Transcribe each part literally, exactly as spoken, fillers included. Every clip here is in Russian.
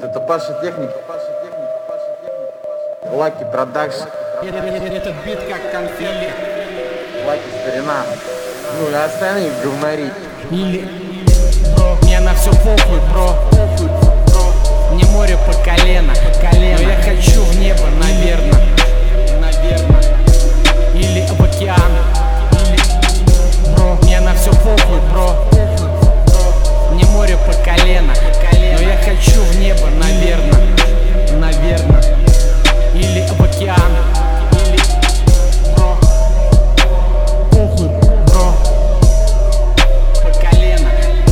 Это Паша Техника, Паша Техника, Паша Техника, Лаки Продакшн. Этот бит как конфетти. Лаки Старина. Ну и остальные говнари. Или, бро, мне на все похуй, бро. Мне море по колено, по колено. Но я хочу в небо, наверное, наверное. Или в океан. Или, бро, мне на все похуй, бро. Мне море по колено, по колено. Но я хочу в небо, наверное, наверное. Или в океан. Или, бро, похуй, бро. По колено.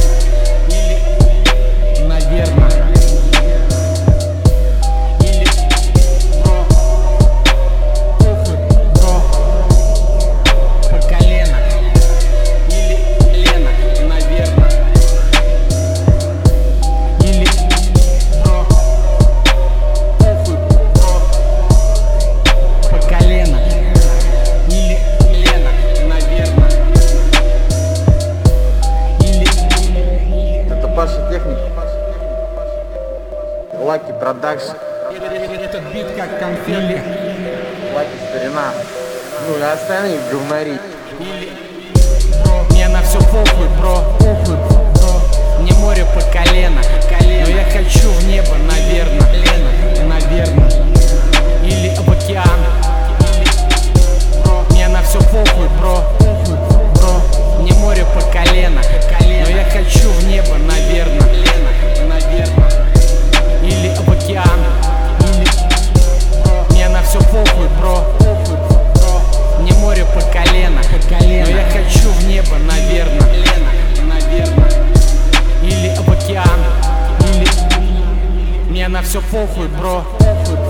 Или, наверное. Или, бро, похуй, бро. По колено. Или, Лена, наверное. Или, бро, похуй, бро. По колено. Или, Лена, наверное. Или, Это Паша Техника, Паша Техника, Паша Техника, Лаки Продакшн. этот бит как конфетти. Лаки Старина. Ну и остальные говнари. Или, бро, мне на все похуй, бро, похуй, бро. Мне море по колено, по колено. Но я хочу в небо, наверное, Лена, наверное. Или в океан. Или, бро, мне на все похуй, бро, похуй, бро. Мне море по колено, по колено. Но я хочу в небо, наверное, Лена, наверное. Или в океан. Или, бро, мне на все похуй, бро, похуй, бро. Мне море по колено, по колено. Но я хочу в небо, наверное, Лена, наверное. Или в океан. Или, мне на все похуй, бро, похуй,